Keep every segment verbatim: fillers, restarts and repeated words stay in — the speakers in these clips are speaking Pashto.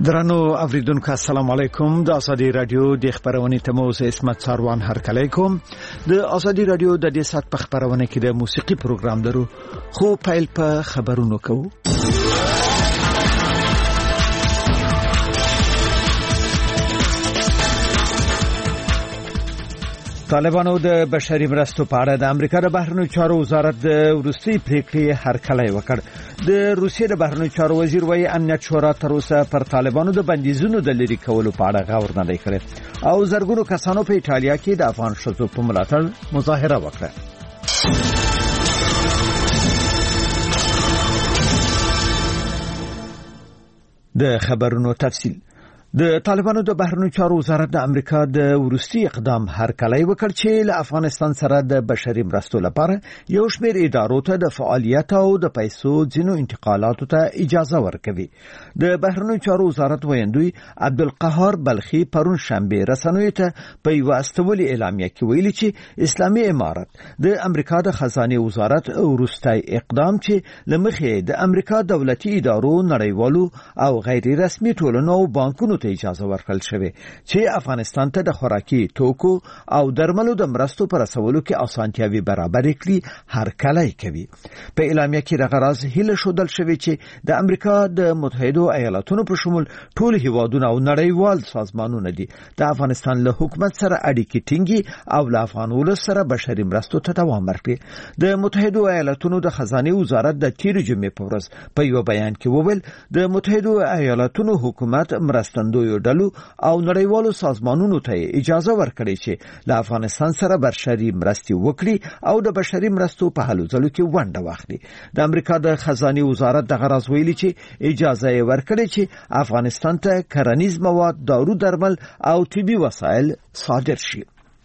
درنو اوریدونکو السلام علیکم. د ازادي رادیو د خبرونې تموز اسمت ساروان هرکلی کوم. د ازادي رادیو د دې سات په خبرونه کې د موسیقي پروګرام درو خو پیل په خبرونو کوو. طالبانو د بشري مرستو په اړه د امریکا د بهرنیو چارو وزارت د وروستي پریکړې هرکلی وکړ. د روسیې د بهرنیو چارو وزیر وايي امنیت شورا تر اوسه پر طالبانو د بندیزونو د لرې کولو په اړه غور نه دی کړی او زرګونو کسانو په ایټالیا کې د افغان ښځو په ملاتړ مظاهره وکړه. د خبرونو تفصیل. د طالبانو د بهرنیو چارو وزارت د امریکا د وروستي اقدام هرکلی وکړ چې له افغانستان سره د بشري مرستو لپاره یو شمېر ادارو ته د فعالیت او د پیسو ځینو انتقالاتو ته اجازه ورکوي. د بهرنیو چارو وزارت ویاندوی عبدالقهار بلخي پرون شنبه رسنیو ته په یوه استولي اعلامیه کې ویلي چې اسلامي امارت د امریکا د خزانه وزارت وروستي اقدام چې لمخې د امریکا دولتي ادارو نړیوالو او غیر رسمي ټولنو او بانکونو اجازه ورکړل شوې چې افغانستان ته د خوراکي توکو او درملو د مرستو پر رسولو کې اسانتیاوي برابر کړي هرکلی کوي. په اعلامیه کې د غرض هیله شودل شوې چې د امریکا د متحده ایالاتونو په شمول ټول هیوادونه او نړیوال سازمانونه دي د افغانستان له حکومت سره اړیکې ټینګي او له افغان ولس سره بشري مرستو ته دوام ورکړي. د متحده ایالاتونو د خزانه وزارت د تیر جمعې په ورځ په یو بیان کې وویل د متحده ایالاتونو حکومت مرستند یو ډلو او نړیوالو سازمانونو ته اجازه ورکړي چې له افغانستان سره بشري مرستې وکړي او د بشري مرستو په هلو ځلو کې ونډه واخلي. د امریکا د خزانه وزارت د غرض ویلي چې اجازه یې ورکړي چې افغانستان ته کرنیز مواد، دارو درمل او طبي وسایل صادر شي.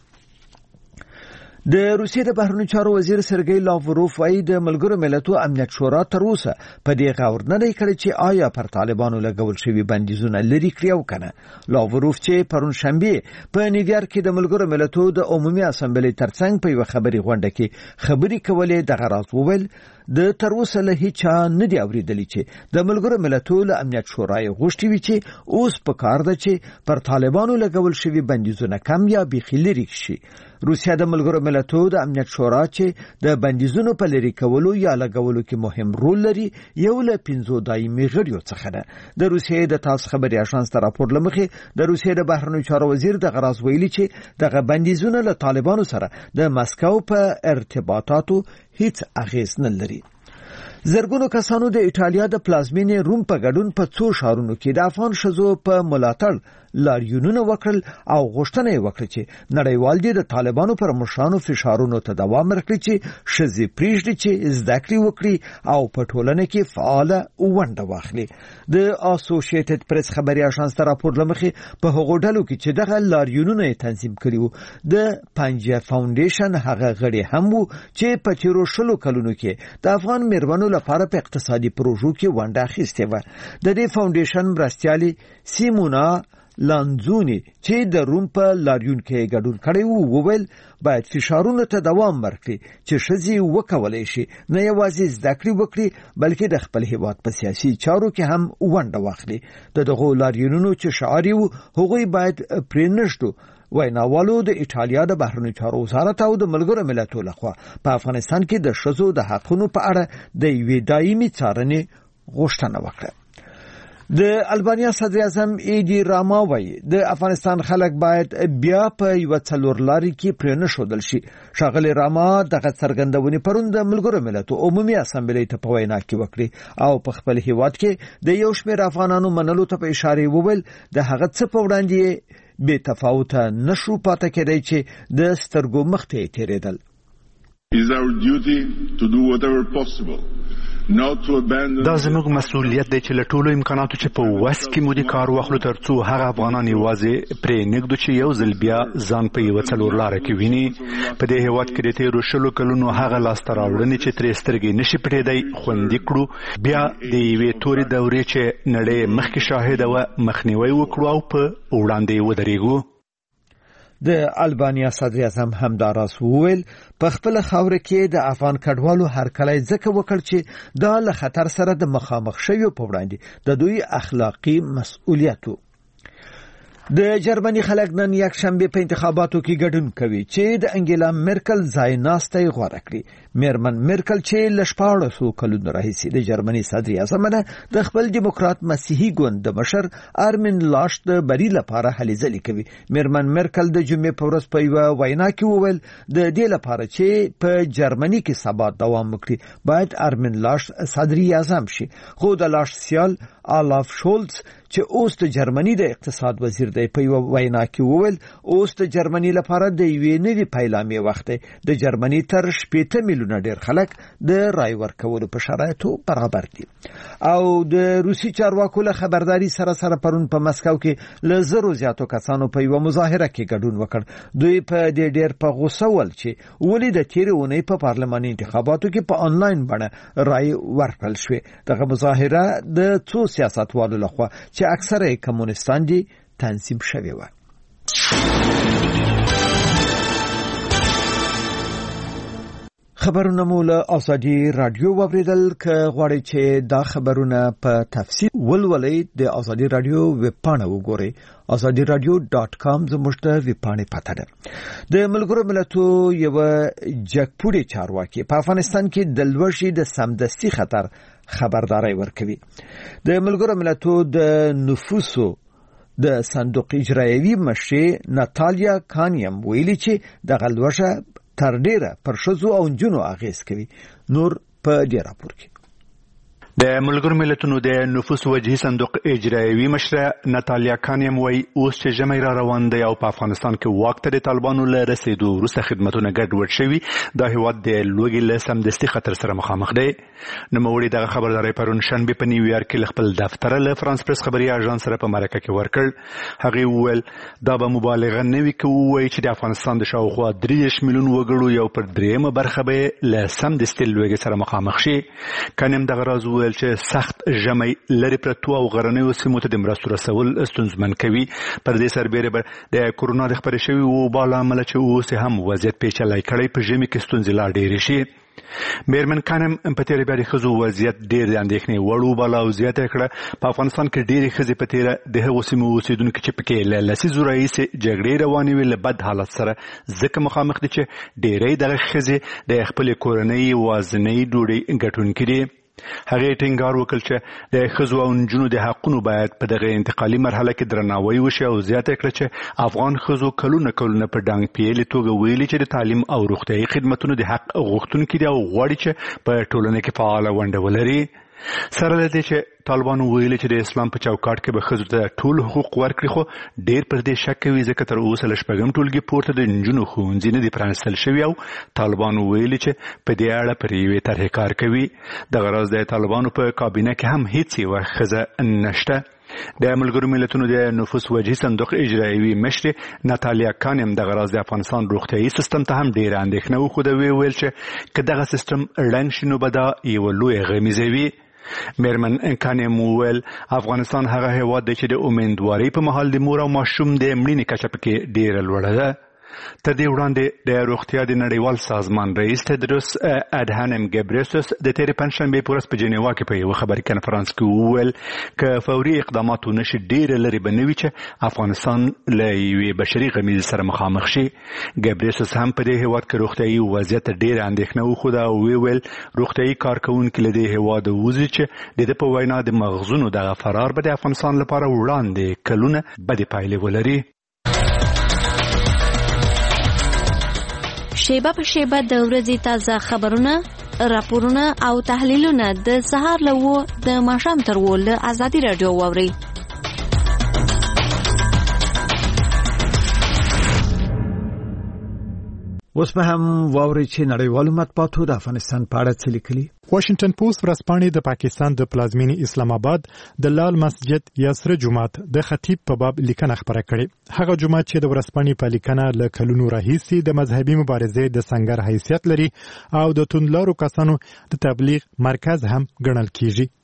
د روسیې د بهرنیو چارو وزیر سرګی لاوروف وايي د ملګرو ملتونو امنیت شورا تر اوسه په دې غور نه دی کړی چې آیا پر طالبانو لګول شوی بندیزونه لري کړی او کنه. لاوروف چې پرون شنبه په نیویارک کې د ملګرو ملتونو د عمومي اسامبلې ترڅنګ په یو خبري غونډه کې خبري کولې د غرض وویل د تر اوسه له هیڅ نه دی اوریدلی چې د ملګرو ملتونو امنیت شورا یې غوښتي وي چې اوس په کار ده چې پر طالبانو لګول شوی بندیزونه کم یا بېخي لري شي. روسیا د ملګرو ملتونو د امنیت شورا چې د بندیزونو په لري کولو یا لګولو کې مهم رول لري یو له پنځو دایمي غړیو څخه ده. د روسیې د تاس خبري اژانس ته راپور لمخې د روسیې د بهرنیو چارو وزیر د غرض ویلي چې دغه بندیزونه له طالبانو سره د مسکو په ارتباطاتو هیڅ اغیز نه لري. زرګونو کسانو د ایټالیا د پلازمینې روم په ګډون په څو ښارونو کې د افغان ښځو په ملاتړ لاریونونه وکړل او غوښتنه یې وکړه چې نړیوال دي د طالبانو پر مشرانو فشارونو ته دوام ورکړي چې ښځې پرېږدي چې زده کړې وکړي او په ټولنه کې فعاله ونډه واخلي. د اسوسییټډ پریس خبري اژانس ته راپور لمخې په هغو ډلو کې چې دغه لاریونونه یې تنظیم کړي وو د پنجه فاونډیشن هغه غړي هم وو چې په تیرو شلو کلونو کې د افغان میرمنو لپاره په اقتصادي پروژو کې ونډه اخیستې وه. د دې فاونډیشن مرستیالي سیمونا لانزونی چې د روم په لاریون کې ګډون کړی وو وویل باید فشارونو ته دوام ورکړي چې ښځې وکولای شي نه یوازې زده کړې وکړي بلکې د خپل هیواد په سیاسي چارو کې هم ونډه واخلي. د دغو لاریونونو چې شعار وو هغوی باید پرې نشدو. ویناوالو د ایټالیا د بهرنیو چارو وزارت او د ملګرو ملتونو لخوا په افغانستان کې د ښځو د حقونو په اړه د یوې دایمي څارنې غوښتنه وکړه. د البانیا صدر اعظم ایدی راما وايي د افغانستان خلک باید بیا په یو څلور لاري کې پرې نه شودل شي. شاغلی راما دغه څرګندونې پرون د ملګرو ملتونو عمومي اسامبلې ته په وینا کې وکړي او په خپل هیواد کې د یو شمېر افغانانو منلو ته په اشاره وویل د هغه څه په وړاندې بې تفاوته نشو پاتې کېدای چې د سترګو مخ ته تیرېدل. It is our duty to do whatever possible. دا زموږ مسؤلیت دی چې له ټولو امکاناتو چې په وس کې مو د کار واخلو ترڅو هغه افغانان یوازې پرې نږدو چې یو ځل بیا ځان په یوه څلور لاره کې ویني. په دې هېواد کې د تېرو شلو کلونو هغه لاسته راوړنې چې ترې سترګې نشي پټېدی خوندي کړو، بیا د یوې تورې دورې چې نړۍ مخکې شاهده وه مخنیوی وکړو او په وړاندې ودرېږو. د البانیا صدر اعظم همداراز وویل په خپل خاور کې د افغان کډوالو هرکلی ځکه وکړ چې دا له خطر سره د مخامخ شویو په وړاندې د دوی اخلاقی مسؤلیت و. د جرمني خلک نن یک شنبه په انتخاباتو کې ګډون کوي چې د انګیلا مرکل ځای ناسته غوړه کړي. میرمن مرکل چې ل شپاړسو کلونو راهیسې د جرمني صدر اعظم نه د خپل دیموکرات مسیحي ګوند د مشر ارمین لاش د بری لپاره هلې ځلې کوي. میرمن مرکل د جمعې په ورځ په یوه وینا کې وویل د دې لپاره چې په جرمني کې ثبات دوام وکړي باید ارمین لاش صدر اعظم شي. خو د لاش سیال آلاف شولز چې اوس د جرمني د اقتصاد وزیر دی په یو وینا کې وویل اوس د جرمني لپاره د یوې نوې پیلامې وخت دی. د جرمني تر شپېته میلیونه ډیر خلک د رای ورکولو په شرایطو برابر دي. او د روسي چارواکو له خبرداري سره سره پرون په مسکو کې له زرو زیاتو کسانو په یو مظاهره کې ګډون وکړ. دوی په دې ډیر په غوسه ول چې ولې د تیرې اونۍ په پارلماني انتخاباتو کې په انلاین بڼه رای ورکړل شوې. دغه مظاهره د څو سیاستوالو لخوا چې اکثره کمونستان دي تنظیم شوی و. خبرونه مو له ازادي رادیو واوریدل. که غواړئ چې دا خبرونه په تفصیل ولولئ د ازادي رادیو ویب پاڼه وګورئ ازادي رادیو ډاټ کام زموږ د ویب پاڼې پته ده. د ملګرو ملتو یو جګپوړي چارواکي په افغانستان کې د لوړشي د سمدستي خطر خبرداري ورکوي. د ملګرو ملتو د نفوسو د صندوق اجرایوي مشر ناتالیا کانیم ویلي چې د غلوشه تر ډیره پر شذو او جنو اغیز کوي. نور په دې راپور کې د ملګرو ملتونو د نفوس وجهي صندوق اجرایوي مشره ناتالیا کانیم وایي اوس چې ژمی را روان دی او په افغانستان کې واک ته د طالبانو له رسېدو وروسته خدمتونه ګډوډ شوي دا هیواد د لوږې له سمدستي خطر سره مخامخ دی. نوموړي دغه خبرداری پرون شنبه په نیویارک کې له خپل دفتر له فرانس پریس خبري اژانس سره په مرکه کې ورکړ. هغه وویل دا به مبالغه نه وي که ووایي چې د افغانستان د شاوخوا درې میلیون وګړو یو پر دریمه برخه به له سمدستي لوږې سره مخامخ شي. کانیم دغه راز وویل چې سخت ژمی لري پرتو او غرنیو سیمو ته د مرستو رسول ستونزمن کوي. پر دې سربېره د کورونا د خپرې شوي وبا له امله چې اوس هم وضعیت پیچلی کړی په ژمي کې ستونزې لا ډېرې شي. میرمن کانم په تیره بیا د ښځو وضعیت ډېر د اندېښنې وړ وباله او زیاته کړه په افغانستان کې ډېرې ښځې په تیره د هغو سیمو اوسېدونکي چې پکې له لسیزو راهیسې جګړې روانې وي له بد حالت سره ځکه مخامخ دي چې ډېری دغه ښځې د خپلې کورنۍ یوازینۍ ډوډۍ ګټونکي دي. هغه ټینګار وکړ چې د ښځو او نجونو د حقونو باید په دغه انتقالي مرحله کې درناوی وشي او زیاته کړه چې افغان ښځو کلونه کلونه په ډانګ پیلې توګه ویلي چې د تعلیم او روغتیايي خدمتونو د حق غوښتونکي دي او غواړي چې په ټولنه کې فعاله ونډه ولري. سره له دې چې طالبانو ویلي چې د اسلام په چوکاټ کې به ښځو ته ټول حقوق ورکړي خو ډېر پر دې شک کوي ځکه تر اوسه له شپږم ټولګي پورته د نجونو ښوونځي نه دي پرانیستل شوي او طالبانو ویلي چې په دې اړه پر یوې طرحې کار کوي. دغه راز د طالبانو په کابینه کې هم هیڅ یوه ښځه نشته. د ملګرو ملتونو د نفوس وجهي صندوق اجرایوي مشر ناتالیا کانیم دغه راز د افغانستان روغتیايي سیستم ته هم ډېره اندېښنه وښوده. ویل چې که دغه سیستم ړنګ شي نو به دا یوه لویه غمیزه وي. میرمن کانیم وویل افغانستان هغه هیواد دی چې د امیندوارۍ په مهال د مور او ماشوم د مړینې کچه پکې ډېره لوړه ده. تر دې وړاندې د روغتیا د نړیوال سازمان رئیس تدروس ادهانم ګبریسوس د تېرې پنجشنبې په ورځ په جنیوا کې په یوه خبري کنفرانس کې وویل که فوري اقدامات ونه شي ډېره لرې به نه وي چې افغانستان له یوې بشري غمیزې سره مخامخ شي. ګبریسوس هم په دې هیواد کې روغتیايي وضعیت ته ډېره اندېښنه وښوده او ویل روغتیايي کارکوونکي له دې هیواده وځي چې د ده په وینا د مغزونو دغه فرار به د افغانستان لپاره وړاندې کلونه بدې پایلې ولري. شیبه په شیبه د ورځې تازه خبرونه، راپورونه او تحلیلونه د سهار له وو د ماښام تر وو له ازادي رادیو واورئ. اوس به هم واورئ چې نړیوالو مطبوعاتو د افغانستان په اړه څه لیکلي. واشنگټن پوسټ ورځپاڼې د پاکستان د پلازمینې اسلام آباد د لال مسجد یا سره جومات د خطیب په باب لیکنه خبره کړې. هغه جومات چې د ورځپاڼې په لیکنه له کلونو راهیسې د مذهبي مبارزې د سنگر حیثیت لري او د توندلارو کسانو د تبلیغ مرکز هم ګڼل کیږي.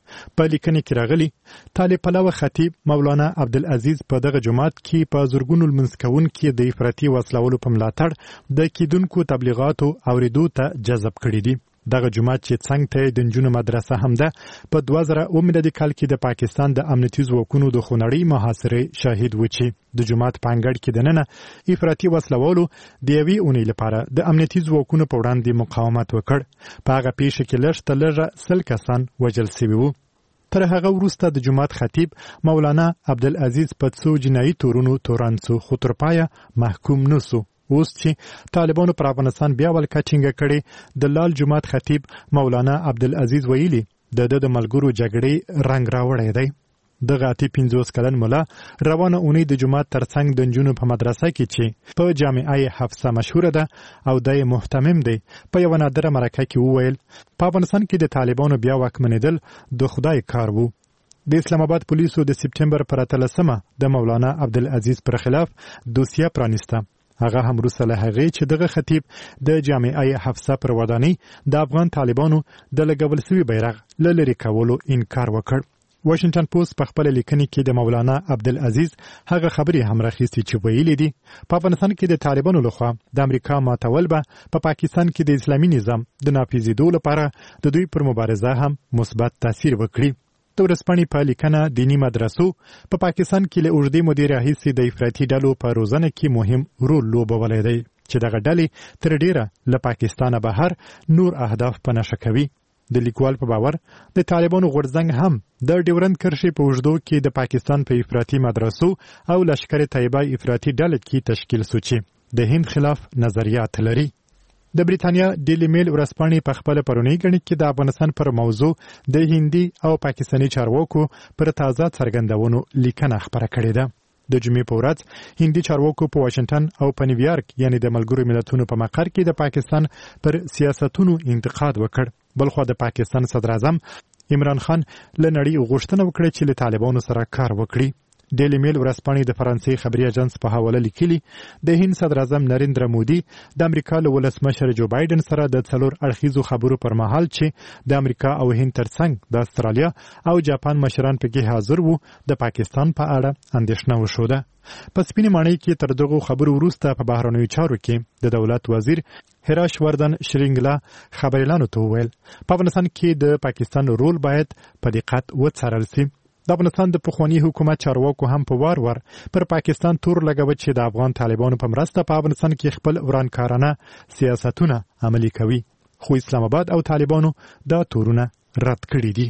په لیکنه کې راغلي طالب پلوه خطیب مولانا عبدالعزیز په دغه جماعت کې په زورګونو لمونځ کوونکي د افراطي وسلولو په ملاتړ د کیدونکو تبلیغاتو اوریدو ته جذب کړي دي. دغه جماعت چې څنګه ته د نجونو مدرسه هم ده په دوه زره اووه میلادي کال کې د پاکستان د امنیتي ځواکونو د خونړۍ محاصرې شاهد و چې د جماعت په انګړ کې دننه افراطي وسلوالو د یوې اونۍ لپاره د امنیتي ځواکونو په وړاندې مقاومت وکړ. په هغه پیښه کې لږ تر لږه سل کسان وژل شوي وو. تر هغه وروسته د جماعت خطیب مولانا عبدالعزیز په څو جنایي تورونو تورن سو خو تر پایه محکوم نه سو. اوس چې طالبانو پر افغانستان بیا ولکه ټینګه کړې د لال جماعت خطیب مولانا عبدالعزیز ویلي د د ملګرو جګړې رنګ راوړی دی. دغه اته پنځوس کلن مولا روانه اونۍ د جماعت ترڅنګ د نجونو په مدرسه کې چې په جامعه حفصه مشهوره ده او د محتمم دی په یو نادره مرکه کې وویل په افغانستان کې د طالبانو بیا واکمنېدل د خدای کار وو. د اسلام آباد پولیسو د سپټمبر پر اتلسمه د مولانا عبدالعزیز پر خلاف دوسیه پرانیسته. هغه هم وروسته له هغې چې دغه خطیب د جامعه حفصه پر ودانۍ د افغان طالبانو د لګول سوي بیرغ له لرې کولو انکار وکړ. واشنگټن پوسټ په خپل لیکنې کې د مولانا عبدالعزیز هغه خبرې هم راخیستې چې ویلي دي په افغانستان کې د طالبانو لخوا د امریکا ماتول به په پاکستان کې د اسلامي نظام د نافذېدو لپاره د دوی پر مبارزه هم مثبت تاثیر وکړي. د ورځپاڼې په لیکنه دینی مدرسو په پاکستان کې له اوږدې مودې راهیسې د افراطي ډلو په روزنه کې مهم رول لوبولی دی چې دغه ډلې تر ډیره له پاکستانه بهر نور اهداف په نښه کوي. د لیکوال په باور د طالبانو غورځنګ هم د ډیورند کرښې په اوږدو کې د پاکستان په افراطي مدرسو او لشکر طیبه افراطي ډلې کې تشکیل سو چې د هند خلاف نظریات لري. د بریتانیا ډیلی میل ورځپاڼې په خپل پرونی غنټ کې د افغانستان پر موضوع د هندي او پاکستاني چارواکو پر تازه څرګندونو لیکنه خبره کړې ده. د جمعې په ورځ هندي چارواکو په واشنگټن او په نیویارک یعنی د ملګرو ملتونو په مقر کې د پاکستان پر سیاستونو انتقاد وکړ. بلخو د پاکستان صدر اعظم عمران خان له نړۍ غوښتنه وکړه چې له طالبانو سره کار وکړي. ډیلی میل ورځپاڼې د فرانسې خبري اژانس په حواله لیکلي د هند صدر اعظم نریندرا مودي د امریکا له ولسمشر جو بایدن سره د څلور اړخیزو خبرو پر مهال چې د امریکا او هند ترڅنګ د استرالیا او جاپان مشران پکې حاضر وو د پاکستان په اړه اندېښنه وشوده. په سپینې ماڼۍ کې تر دغو خبرو وروسته په بهرنیو چارو کې د دولت وزیر هراش وردن شرینګلا خبريالانو ته وویل په افغانستان کې د پاکستان رول باید په دقت وڅارل شي. د افغانستان د پخوانی حکومت چارواکو هم په وار وار پر پاکستان تور لګوي چې د افغان طالبانو په مرسته په افغانستان کې خپل ورانکارانه سیاستونه عملي کوي. خو اسلام آباد او طالبانو دا تورونه رد کړي دي.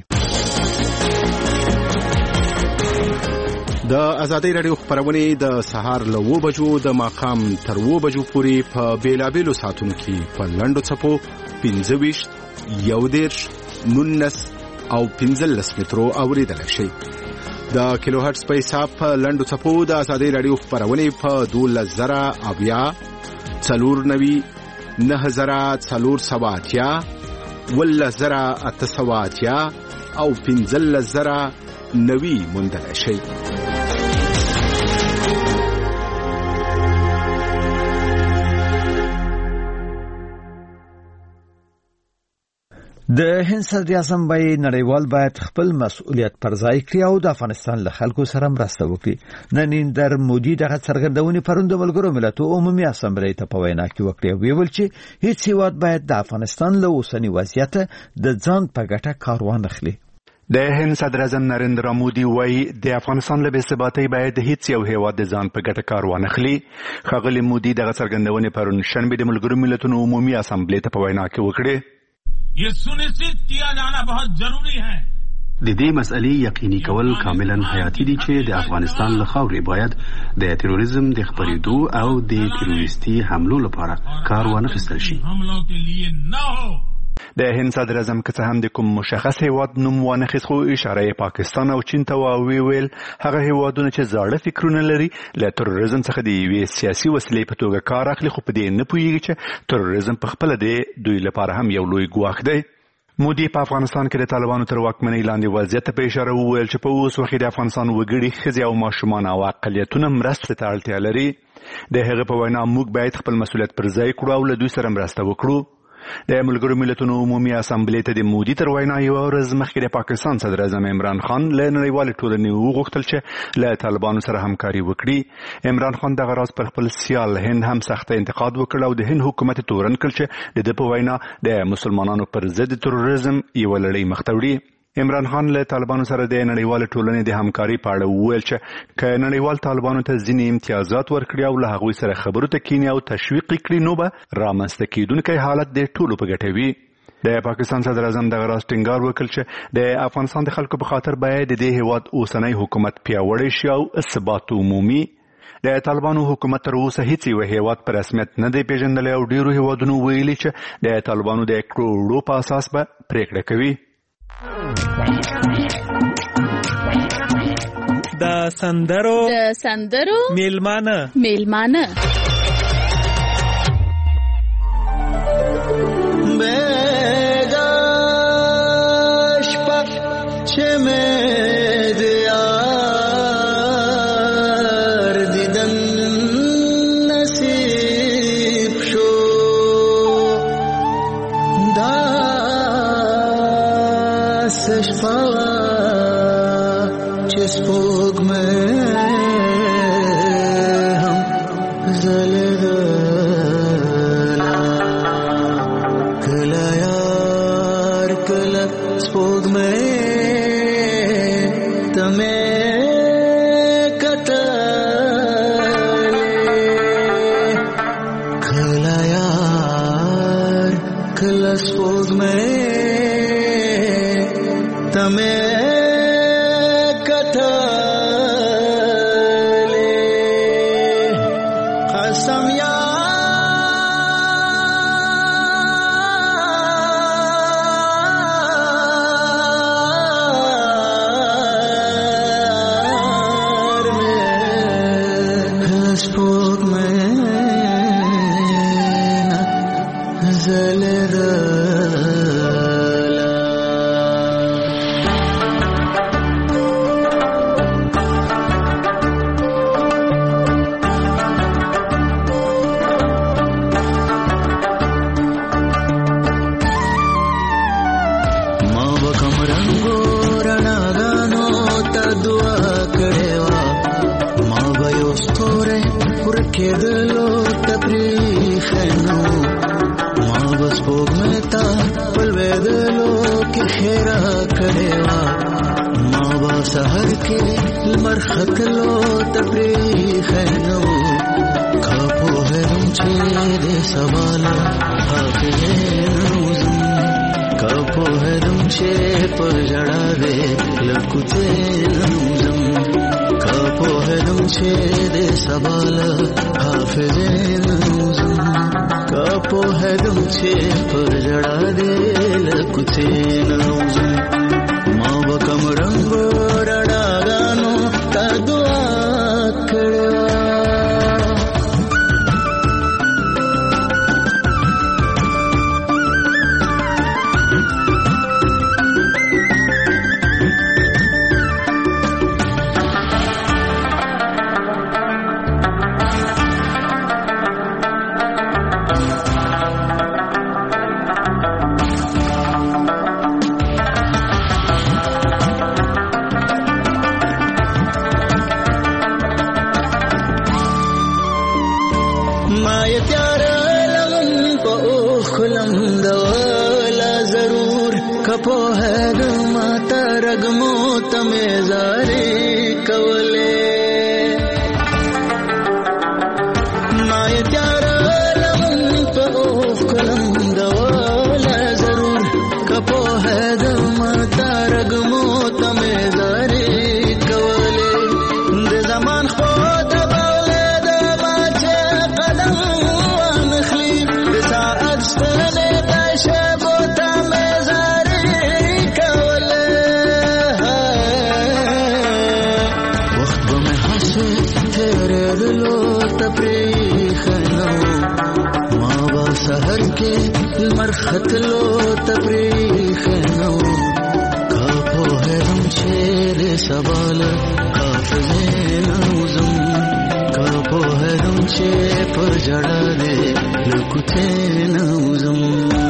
د ازادي رادیو خبرونه د سهار له اوه بجو د ماښام تر اوه بجو پورې په بیلابیلو ساعتونو کې په لنډو څپو پنځه ویشت یو دېرش نولس او پنځلس مترو اوریدل شي. د کیلو هرتز په حساب په لنډو څپو د ازادي رادیو خبرونه په دولس زره اویا څلور نوي نه زره څلور سوه اتیا ولس زره اته سوه اتیا او پنځلس زره نوي موندل شي. د هند صدر اعظم باید نړیوال باید خپل مسؤلیت پر ځای کړي او د افغانستان له خلکو سره مرسته وکړي. نریندرا مودي دغه څرګندونې پرون د ملګرو ملتونو عمومي اسامبلې ته په وینا کې وکړې او ویل چې هیڅ هیواد باید د افغانستان له اوسني وضعیت د ځان په ګټه کار وانه خلي. د هند صدر اعظم نریندرا مودي وایي د افغانستان له بېثباتۍ باید هیڅ یو هیواد د ځان په ګټه کار وانه خلي. ښاغلي مودي دغه څرګندونې پرون شنبه د ملګرو ملتونو عمومي اسامبلې ته په وینا کې وکړې. ये सुनिश्चित किया जाना बहुत जरूरी है د دې مسئلې یقیني کول کاملا حیاتي دي چې د افغانستان له خاورې باید د تروریزم د خپرېدو او د تروریستي حملو لپاره کار وانخیستل شي. د هند صدر اعظم که څه هم د کوم مشخص هیواد نوم وانخیست خو اشاره یې پاکستان او چین ته وویل هغه هیوادونه چې زاړه فکرونه لري له تروریزم څخه د یوې سیاسي وسیلې په توګه کار اخلي خو په دې نه پوهیږي چې تروریزم په خپله د دوی لپاره هم یو لوی ګواښ دی. مودي په افغانستان کې د طالبانو تر واکمنۍ لاندې وضعیت په اشاره وویل چې په اوس وخت د افغانستان وګړي ښځې او ماشومان او اقلیتونه مرستې ته اړتیا لري. د هغه په وینا موږ باید خپل مسؤلیت پر ځای کړو او له دوی سره مرسته وکړو. د ملګرو ملتونو عمومي اسامبلې ته د مودي تر وینا یوه ورځ مخکې د پاکستان صدر اعظم عمران خان له نړیوالې ټولنې وغوښتل چې له طالبانو سره همکاري وکړي. عمران خان دغه راز پر خپل سیال هند هم سخته انتقاد وکړ او د هند حکومت تورن کړ چې د ده په وینا د مسلمانانو پر ضد تروریزم یوه لړۍ مخ ته وړي. عمران خان له طالبانو سره د نړیوال ټولنې د همکاري په اړه وویل چې که نړیوال طالبانو ته ځینې امتیازات ورکړي او له هغوی سره خبرو ته کینی او تشویق کړي نو به رامنځته کیدونکی حالت د ټولو په ګټه وي. د پاکستان صدر اعظم دغه راز ټینګار وکړ چې د افغانستان د خلکو په خاطر باید د دې هیواد اوسنی حکومت پیاوړی شي او ثبات عمومي. د طالبانو حکومت تر اوسه هیڅ یو هیواد په رسمیت نه دی پیژندلی او ډیرو هیوادونو ویلي چې د طالبانو د کړوړو په اساس به پریکړه کوي. د سندرو د سندرو میلمانه میلمانه سبال حافظ نوزم کا په هرم چې پر جړه دې لکوته نه وزم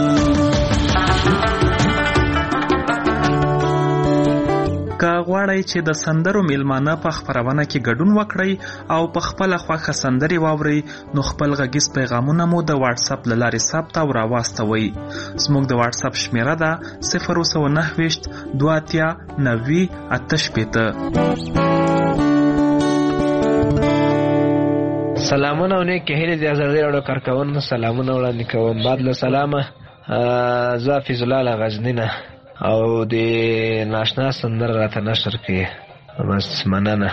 که غواړئ چې د سندرو میلمانه په خپرونه کې ګډون وکړئ او په خپل خوښه سندرې واورئ نو خپل غږیز پیغامونه مو د واتس اپ له لارې ثبت او راواستوئ. زموږ د واتس اپ شمیره ده صفر سوه نهه ویشت دوه اتیا نوي اته شپېته. سلامونه او نیک هیلې د ازادۍ راډیو کارکوونکو سلامونه وړاندې کوم. بعد له سلامه زه حفیظ الله له غزني نه او د ناشنا سندره راته نشر کړي. بس مننه.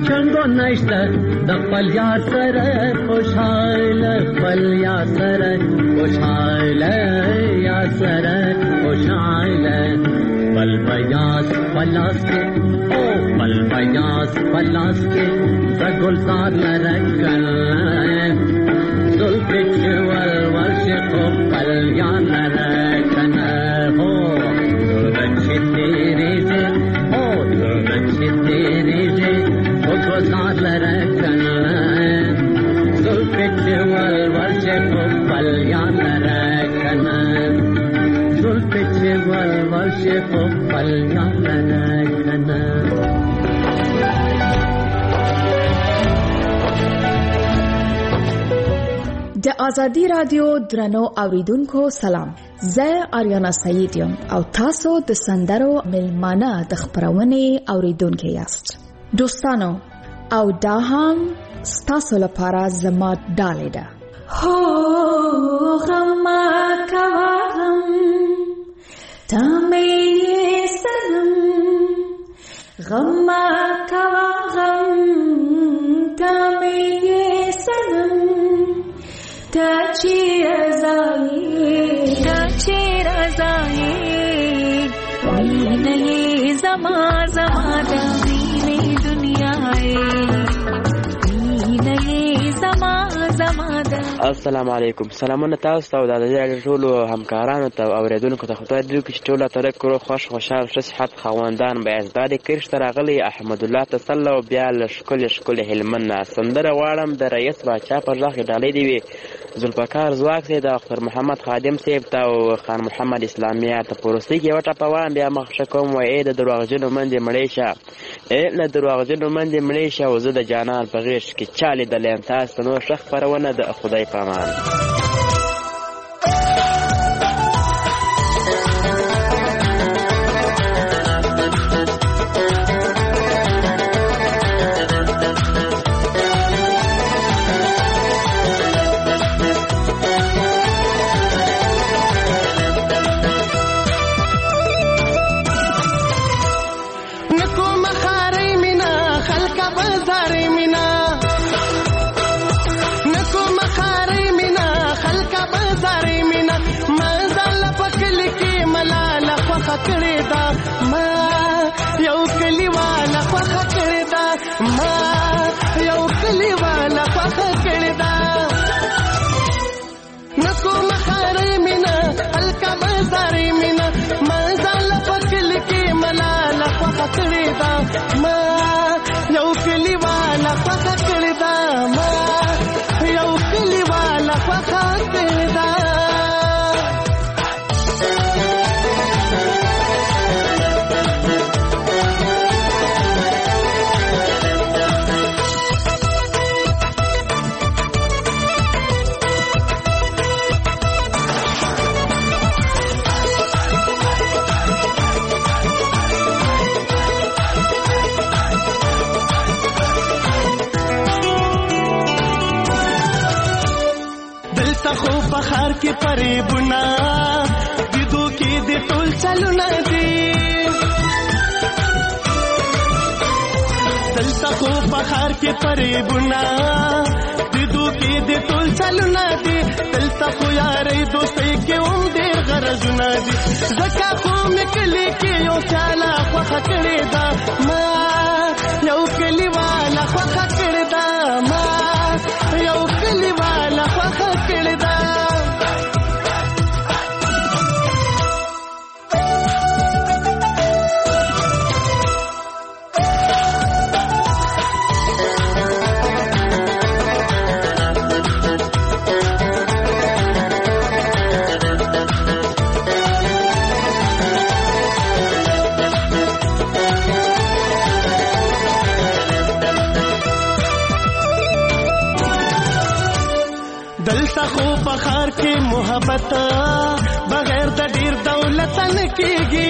چنګو نشته د خپل یار سره خوشاله خپل یار سره خوشاله یار سره خوشاله بل بیاس پلاس کې او بل بیاس پلاس کې د ګلزار لرکل زلفې چې ول ورشه خپل یار لرکنه هو درچې تیرې او درچې تیرې ګلزار لرکنه زلفې چې ول ورشه خپل یار لرکنه زلفې چې ول ورشه خپل یار لرکنه. د آزادی رادیو درنو اوریدونکو سلام. زه آریانا سعید یم او تاسو د سندرو ملمانه د خبرونې اوریدونکو یاست. دوستانو او دا هم ستاسو لپاره زما ډالۍ ده. هو غم کوا غم تمه سنم غم کوا غم تمه سنم تاچی رضایی تاچی رضایی وینه زما زما دینه دنیای وینه زما زما. السلام علیکم. سلامونه تاسو ته او د دې ټول همکارانو ته او اوریدونکو ته خدای دې وکړي چې ټول تر کړو خوش خوشحال ښه صحت خوندان به ازداد کرشت راغلی احمد الله تسلی او بیا لشکل شکل هلمند سندره واړم د رئیس باچا پر ځخ ډالۍ دی وی ذوالفقار زواک سي د اختر محمد خادم صاحب ته او خان محمد اسلامیه ته پروستی کې وټه پوان بیا مخ شکوم وای د دروغجنو مندې مړیشه ا نه دروغجنو مندې مړیشه او زه د جانان په غیش کې چالي د لیم تاسو نو شخ پرونه د خدای پامان. کې پرې بنا دیدو کې د ټول چلونه دي دلته خو بخار کې پرې بنا دیدو کې د ټول چلونه دي دلته خو یارې دوستۍ کې هم ډېر غرضونه دي زکه خو مې کلی کې یو چاله خوښه کړې ده ما یو کلیواله خوښه کړې ده ما یو کلیواله خوښه کړې ده. بخار کې محبت بغیر د ډیر دولت نه کېږي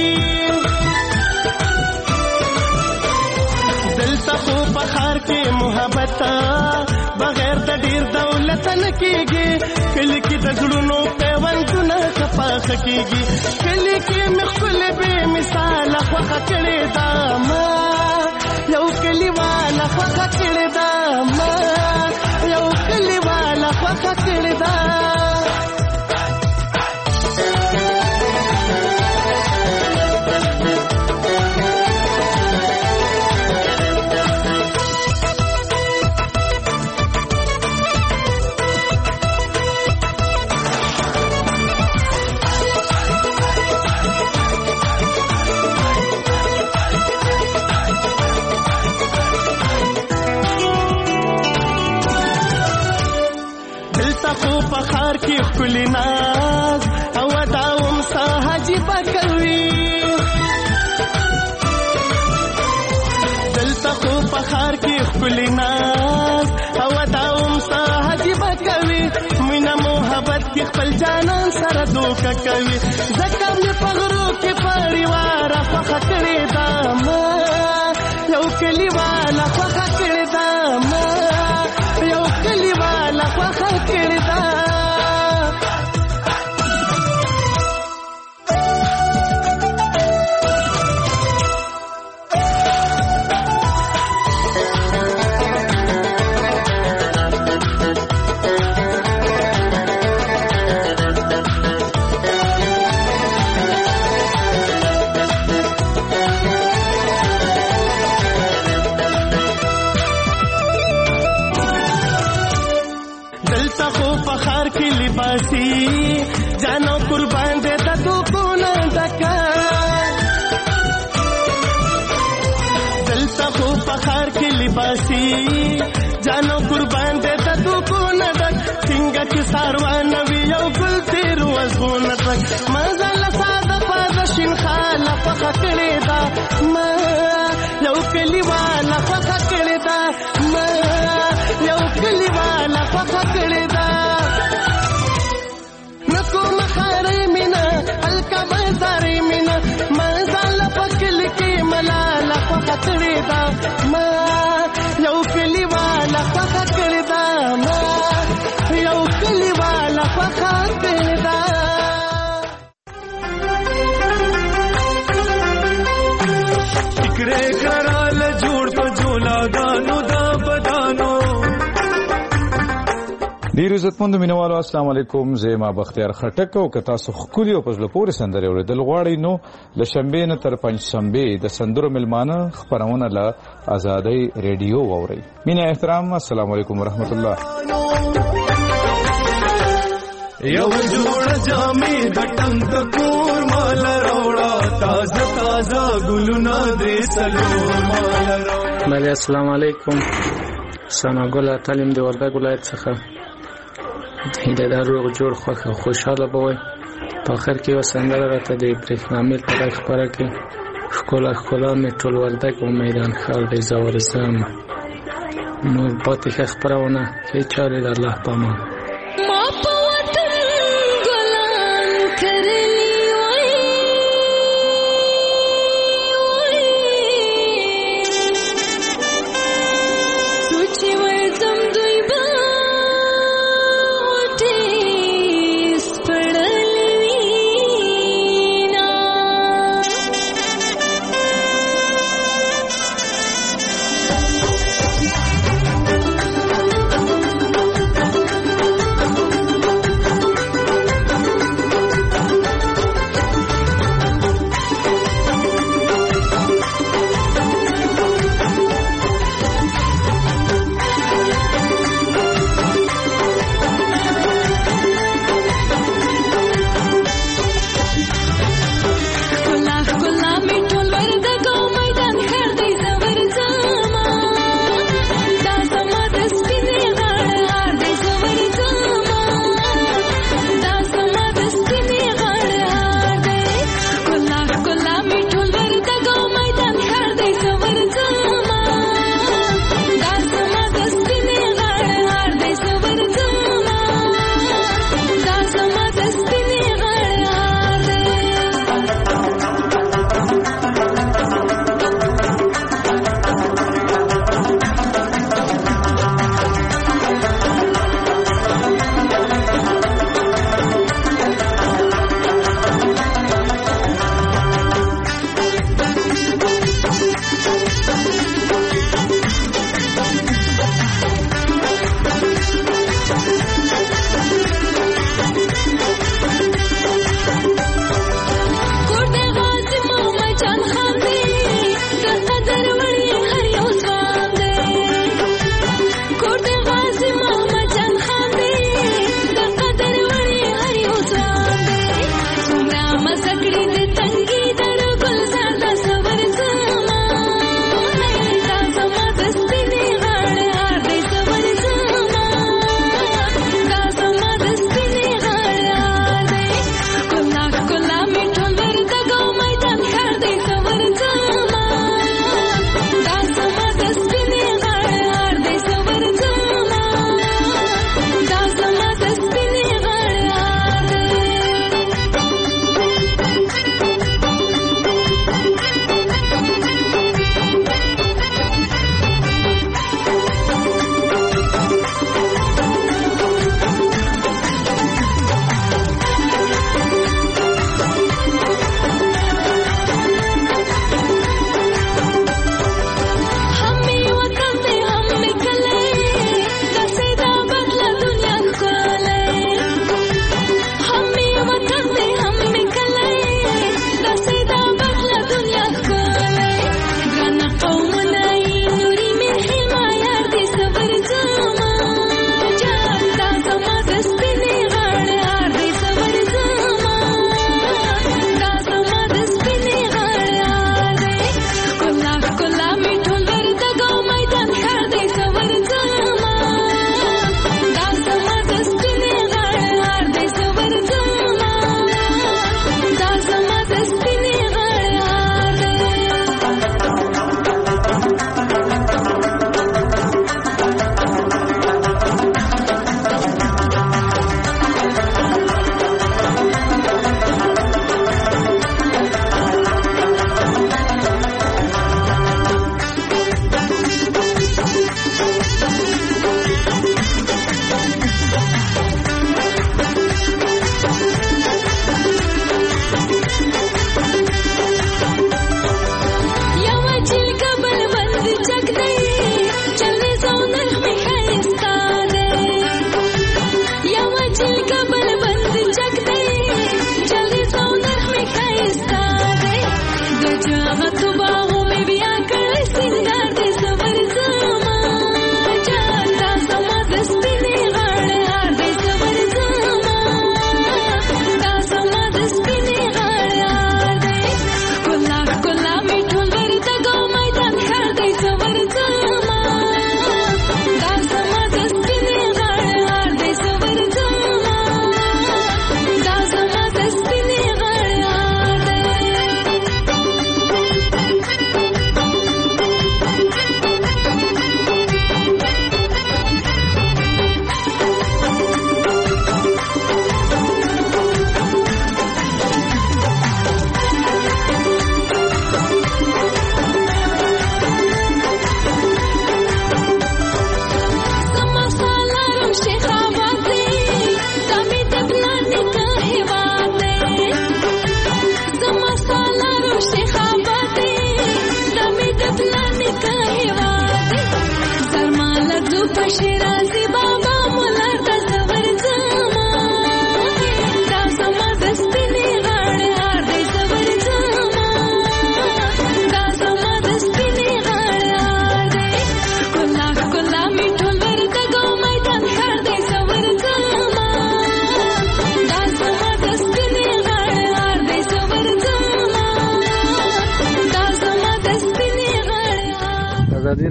دلته خو بخار کې محبت بغیر د ډیر دولت نه کېږي کله کې د زړونو پیوندونه صفاخ کېږي کله کې مخکل به مثال خوخه کړې ده ما یو کلیواله خوخه کړې ده ما یو کلیواله خوخه کړې ده پخار کې خپل ناز او داوم ساحجی پکوي دلته خو پخار کې خپل ناز او داوم ساحجی پکوي مینا محبت کې خپل جانان سره دوکه کوي زکه مې پغرو کې پریوار فخر کړی دا ما یو کلیواله فخر کړی دا ما یو کلیواله فخر کړی دا जानो कुर्बान देता तू कौन दका जलसा हो पखार की लिबासी जानो कुर्बान देता तू कौन दक सिंगा की सारवा नवी यो गुल तेरू अजगोन तक मजल सादा पादशिन खाला फखा करेदा मा यो कलीवाला फखा करेदा मा यो कलीवाला फखा करेदा مخاري منا الكبزاري منا ما زال فكل كي ملالا فخطري دا ما يو كلي والا فخطري دا ما يو كلي والا فخطري دا فكره کرال جوړ په جولا دانو دا بدانو ډیر عزتمند مینوالو السلام علیکم زما بختیار خټک او کتا سو خولي او پزله پورې سندره اوریدل غواړي نو ل شنبه نه تر پنځ شنبه د سندرو ملمانه خبرونه له آزادۍ ریډیو ووري مینه احترام السلام علیکم ورحمت الله یو جوړ جامې غټنګ کور مال راوړا تازه تازه ګلونه درې سلو مال راوړا بله السلام علیکم سنا ګل تعلیم دی وردګ ولایت څخه هیله دار روغ جوړ خوښه خوشاله بوي په اخر کې وسندره راته د برېښنامل په خبره کې ښکلا ښکلا مې ټول وردګ او میدان خال دی زورسم نو پاتې خبرونه کې چاري د الله پامان ما په وطن ګلان کرلی وای سوچ وای زم دوی با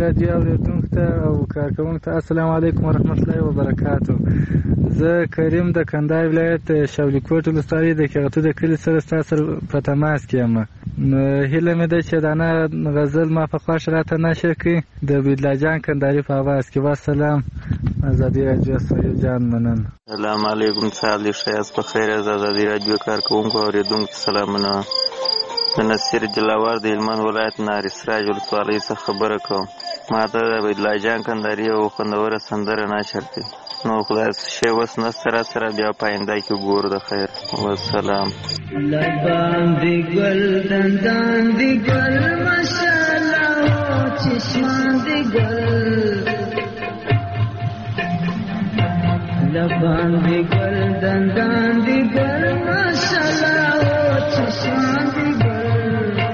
رادیو اوریدونکو ته او کارکوونکو ته السلام علیکم ورحمت الله وبرکاتو. زه کریم د کندهار ولایت شاولیکوټ ولسوالۍ د کیغتو د کلي سره ستاسو په تماس کې یم. نو هیله مې ده چې دا نه غزل ما په خوښ راته نشر کړي د عبیدالله جان کندهاري په اواز کې. والسلام. ازادي رادیو سایل جان منن. السلام علیکم. سعادت شایست په خیر. ازادي رادیو کارکوونکو اوریدونکو سلامونه. د نصیر جلاوار د هلمند ولایت ناری سراج ولسوالۍ څخه خبره کوم. ما ته د عبیدالله جان کندهاري یو خوندوره سندره نشر کړي. نو خدای شی وس نسته را سره بیا په آینده کې ګور د خیر. والسلام. لبان دی گل دندان دی گل ماشاءالله چشمان دی گل لبان دی گل دندان دی گل ماشاءالله چشمان دی گل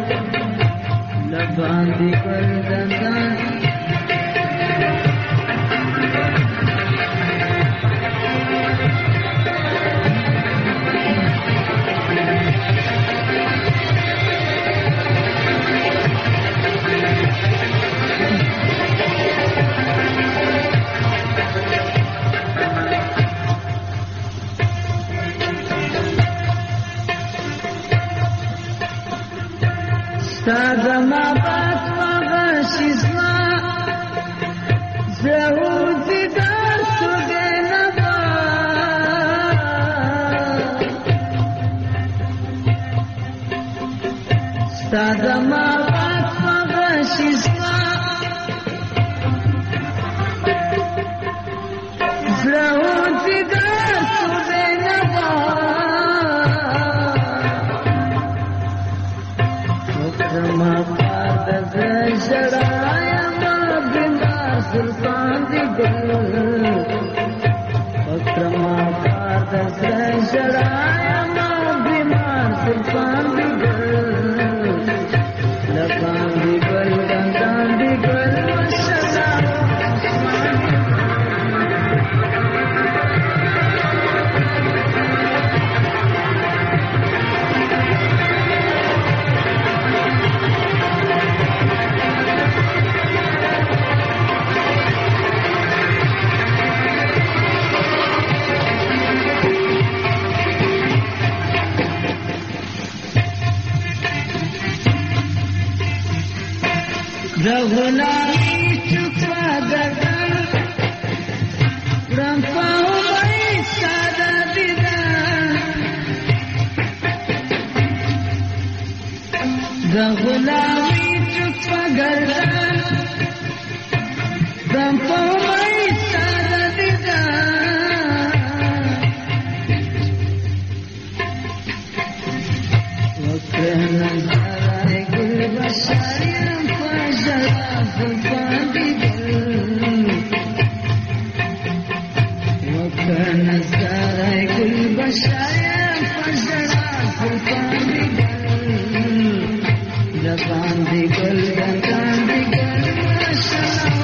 لبان دی گل دندان زما بات مغشزما زهور دیدار سوگه نبا زما بات مغشزما زهور دیدار سوگه نبا ما پاد زړایا ما بیمار سلطان دی ګل فکر ما پاد زړایا ما بیمار سلطان دی ګل لبان دی ګل دندان دی ګل ماشاءالله د غلامي چوپا ګرځم رم پاوي ساده دیدن د غلامي چوپا ګرځم رم پاوي ساده دیدن وکړه نظر ګل بشاري زلفان دی گل وکر نظر گل بشایم فجرا زلفان دی گل لبان دی گل دندان دی گل ماشاءالله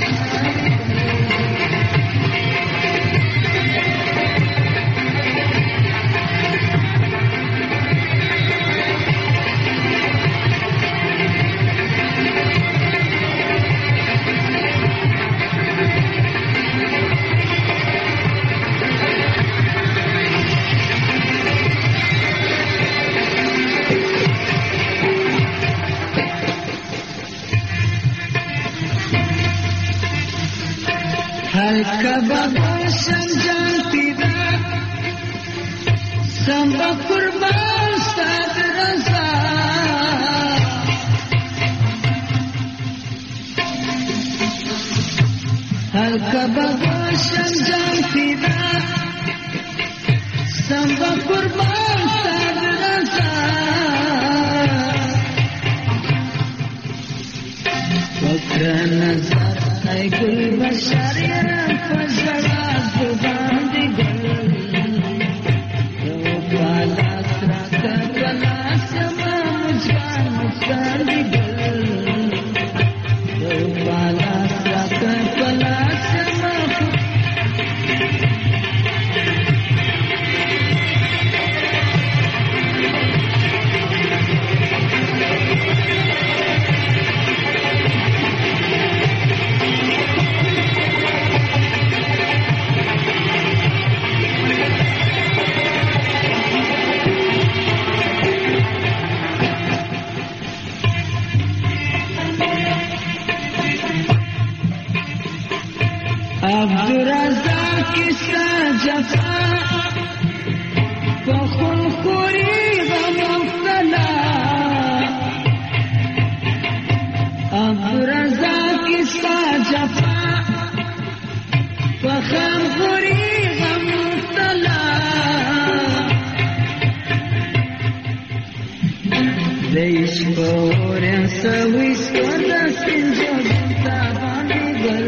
हल्का बाबा संजान पीदा संबा कुर्बान साद रजा हल्का बाबा संजान पीदा संबा कुर्बान साद रजा वक्र नजर ay gul bashariya fajra zuban di gul yo bala sra kala sama mujkan mujkan di gul yo bala sra kala sama عبدالرزاق کسا جفا فخون خوری غم مبتلا عبدالرزاق کسا جفا فخون خوری غم مبتلا دیش پورن سویس کردن سنجو بنتا باندی گل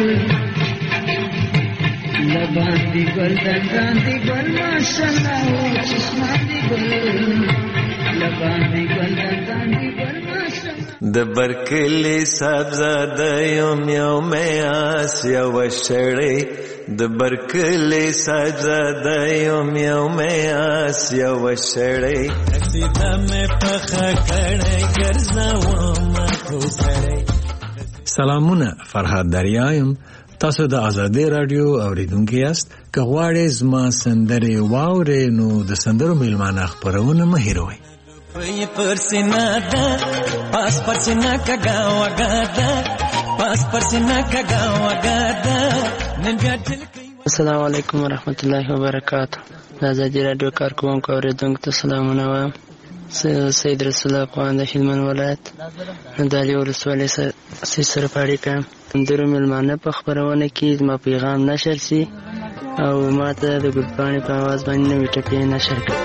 لباندی گل دنداندی گل ماشاللہ و چشماندی گل لباندی گل دنداندی گل ماشاللہ د برکلی صاحبزاده یم یوم آس یو شړی د برکلی صاحبزاده یم یوم آس یو شړی سیده مې پخه کړی ګرځوم خو سړی. سلامونه، فرهاد دریا یم. تاسو د آزادۍ رادیو اوریدونکي یاست. که غواړئ زما سندرې واورئ نو د سندرو میلمانه خپرونه مه هېروئ. پای پر سینا ده پاس پر سینا کګا وګا ده پاس پر سینا کګا وګا ده نن بیا دل. السلام علیکم ورحمت الله وبرکاته. د آزادۍ رادیو کارکوونکو اوریدونکو ته سلامونه وایم. سید رسول الله افغان د هلمند ولایت دالي ولسوالۍ سره په اړیکه یم. سندرو میلمانه په خپرونه کې زما پیغام نشر سي او ما ته د ګلپاڼې په اواز باندې نوې ټپې نشر کړي.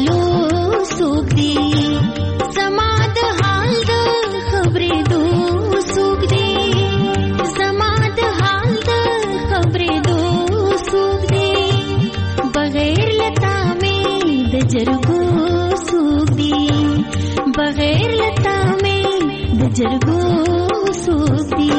حالو سوق دی زما د حال د خبرې دو سوق دی زما د حال د خبرې دو سوق دی بغیر لتا مې د جرګو سوق دی بغیر لتا مې د جرګو سوق دی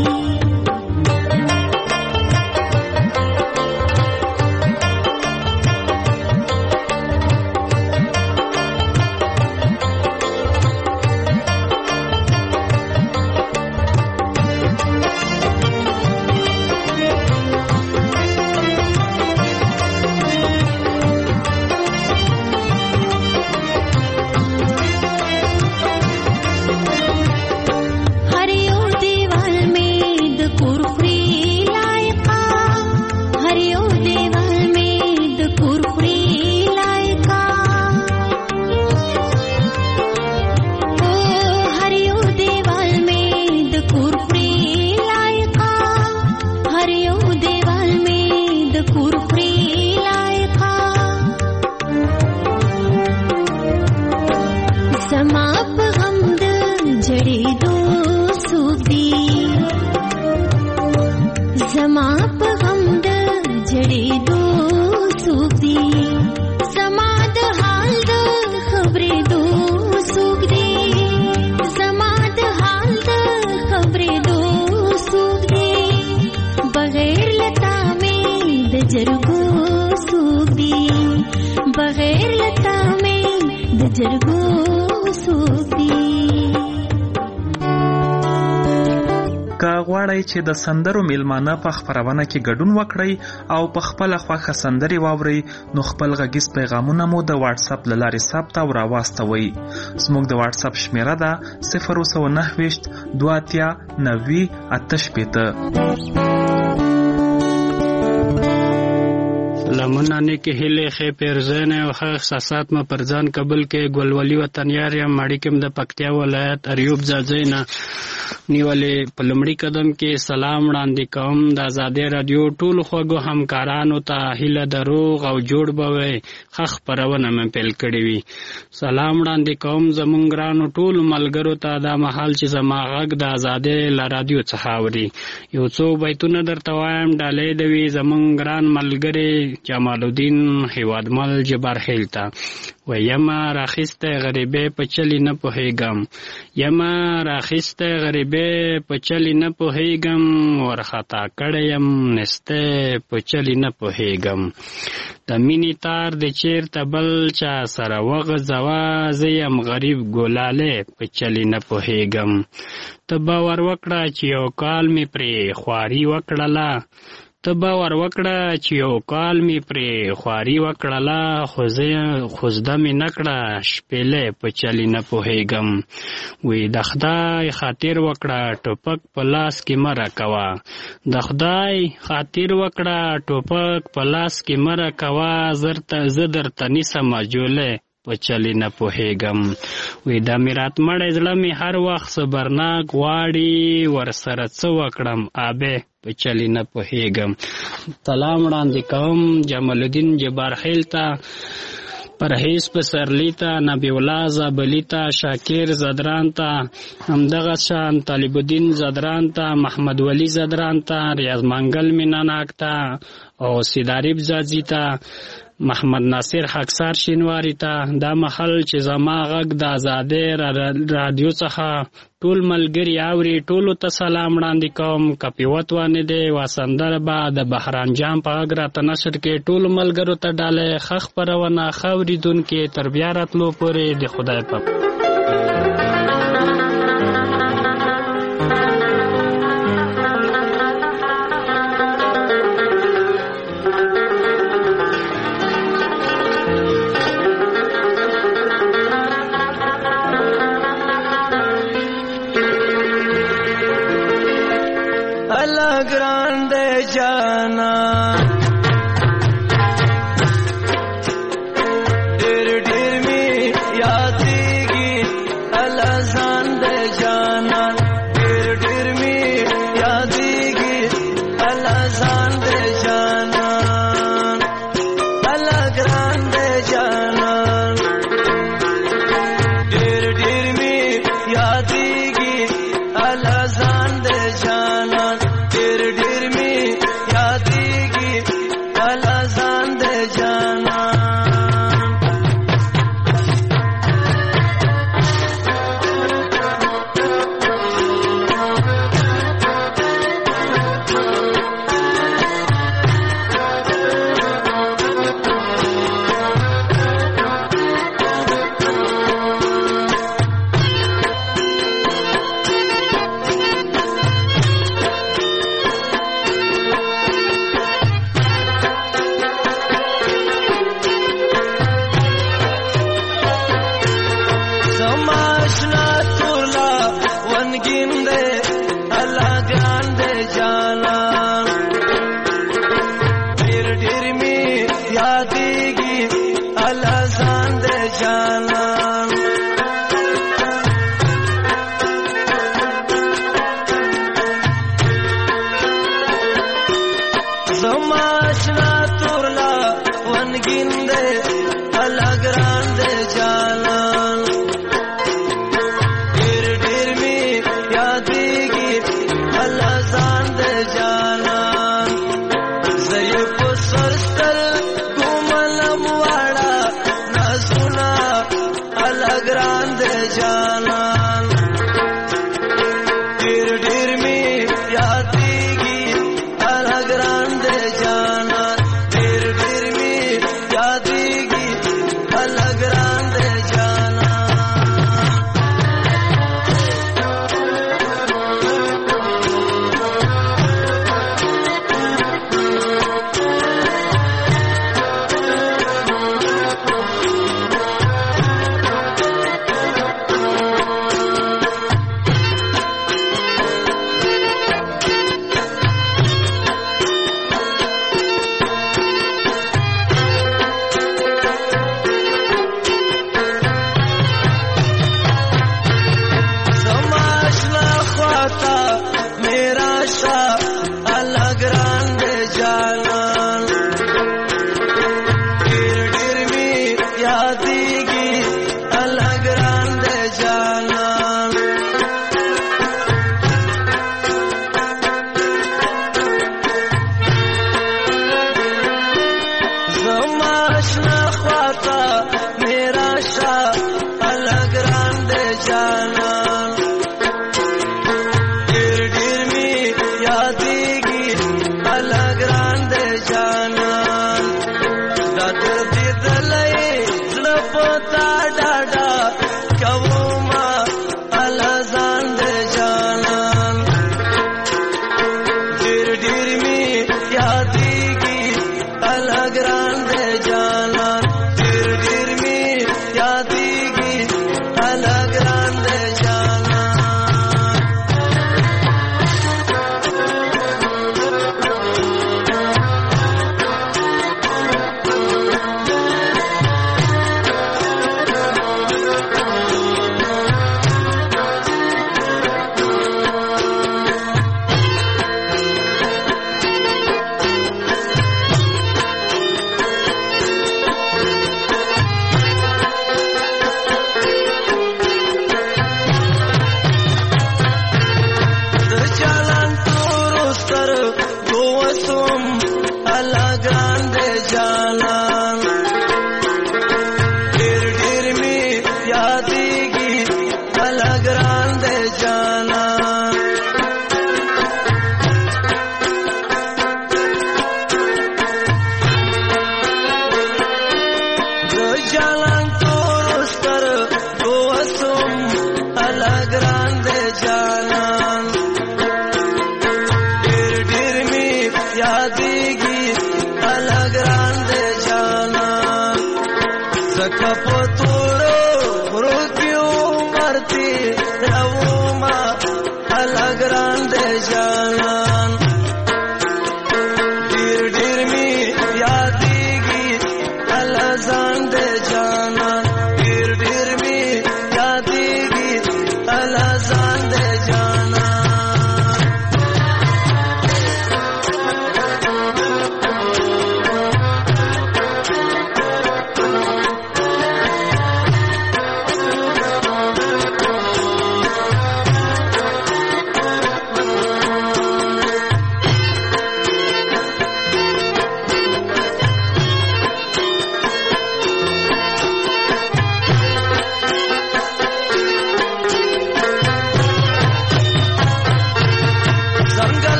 چې د سندرو میلمانه په خبرونه کې ګډون وکړي او په خپل خوښه سندري واوري نو خپل غږیز پیغامونه مو د واتس اپ لارې ثبت او راواستوي. زموږ د واتس اپ شمیره ده صفر نه نه دوه اتیا نوي اته شپېته. لمنه نیکی هیله خې پیرزن او احساسات ما پرځان قبول کې ګلولي وطنیار یم ماړی کوم د پکتیا ولایت اریوب ځاځینا نیولې په لمړي قدم کې سلام وړاندې کوم د آزادۍ رادیو ټول خوږو همکارانو ته هیله دروغ او جوړ بوي خخ پرونه مې پیل کړی وي. سلام وړاندې کوم زمونږ ګرانو ټول ملګرو ته دا محل چې زما غږ د آزادۍ ل رادیو څخه اوري. یو څو بیتونه درته وایم ډالې دوي زمونږ ګران ملګری جمال الدین هیوادمل جبار خیلتا و یما راخسته غریبه په چلی نه پوهیږم یما راخسته غریبه په چلی نه پوهیږم ورخطا کړم نسته په چلی نه پوهیږم د مینی تار د چیرته بل چا سره وغځوا زیم غریب ګلاله په چلی نه پوهیږم ته باور وکړه چې یو کال می پرې خواري وکړله ته باور وکړه چې یو کال می پرې خواري وکړله خو زه خو زده مې نه کړه شپېلې په چلي نه پوهېږم وی د خدای خاطر وکړه ټوپک په لاس کې مه راکوه د خدای خاطر وکړه ټوپک په لاس کې مه راکوه زه درته نیسمه جولې په چلی نه پوهېږم وی د میرات مړی زړه مې هر وخت صبرناک غواړي ورسره څه وکړم آبې په چلی نه پوهېږم. سلام وړاندې کوم جمال الدین جبار خیل ته پرهیز پسرلی ته نبی الله زابلی ته شاکر زدران ته همدغه شان طالب الدین زدران ته محمد ولی زدران ته ریاض منګل میناناک ته او سیداریب زازی ته محمد ناصر خاکسار شینواری ته دا محل چې زما غږ د آزادۍ رادیو څخه ټول ملګري اوري ټولو ته سلام وړاندې کوم. کپیوت وانه دی واسندر با د بهرام جام په غږ راته نشر کې ټول ملګرو ته ډالې خخ پرونه خوریدونکو تر بیا راتلو پورې د خدای په ډېر ډېر می یادېږي جانان زما اشنا تورلا ونګین دې الله ګران دې جانان ډېر ډېر می یادېږي الله ځان دې جانان زې په سرستر کوملم واړه نازونه الله ګران دې جانان ډېر ډېر می یادېږي الله ګران دې جانان ډېر ډېر می یادېږي الله ګران دې جانان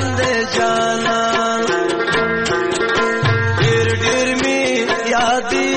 यादी